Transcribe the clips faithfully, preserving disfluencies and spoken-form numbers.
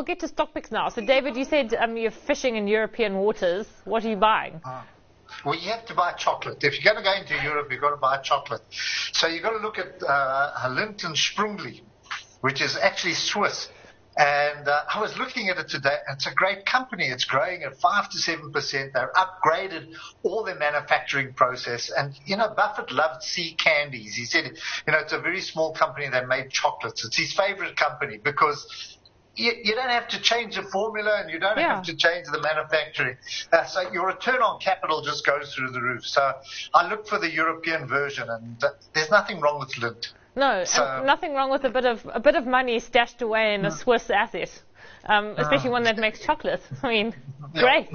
get to stock picks now. So, David, you said um, you're fishing in European waters. What are you buying? Uh, well, you have to buy chocolate. If you're going to go into Europe, you've got to buy chocolate. So you've got to look at uh, Lindt and Sprungli, which is actually Swiss. And uh, I was looking at it today. It's a great company. It's growing at five to seven percent. They've upgraded all their manufacturing process. And, you know, Buffett loved sea candies. He said, you know, it's a very small company that made chocolates. It's his favorite company because you, you don't have to change the formula and you don't yeah. have to change the manufacturing. Uh, so your return on capital just goes through the roof. So I look for the European version, and uh, there's nothing wrong with Lindt. No, so, and nothing wrong with a bit of a bit of money stashed away in a Swiss asset, um, especially one that makes chocolate. I mean, great.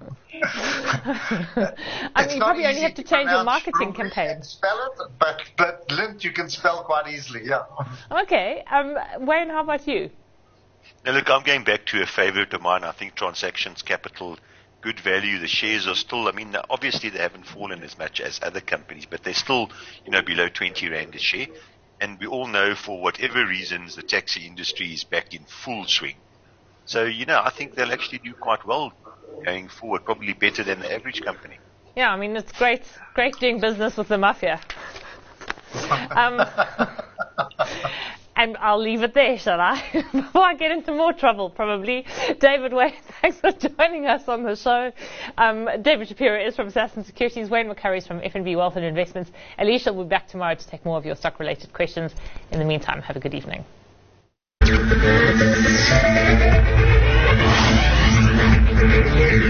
I mean, you probably only have to change your marketing campaign. Spell it, but but Lindt you can spell quite easily. Yeah. Okay, um, Wayne, how about you? Now, look, I'm going back to a favourite of mine. I think Transactions Capital, good value. The shares are still, I mean, obviously they haven't fallen as much as other companies, but they're still, you know, below twenty rand a share. And we all know, for whatever reasons, the taxi industry is back in full swing. So, you know, I think they'll actually do quite well going forward, probably better than the average company. Yeah, I mean, it's great, great doing business with the mafia. Um, and I'll leave it there, shall I? Before I get into more trouble, probably. David Wayne, thanks for joining us on the show. Um, David Shapiro is from Sasson Securities. Wayne McCurry is from F N B Wealth and Investments. Alicia will be back tomorrow to take more of your stock-related questions. In the meantime, have a good evening. Thank you.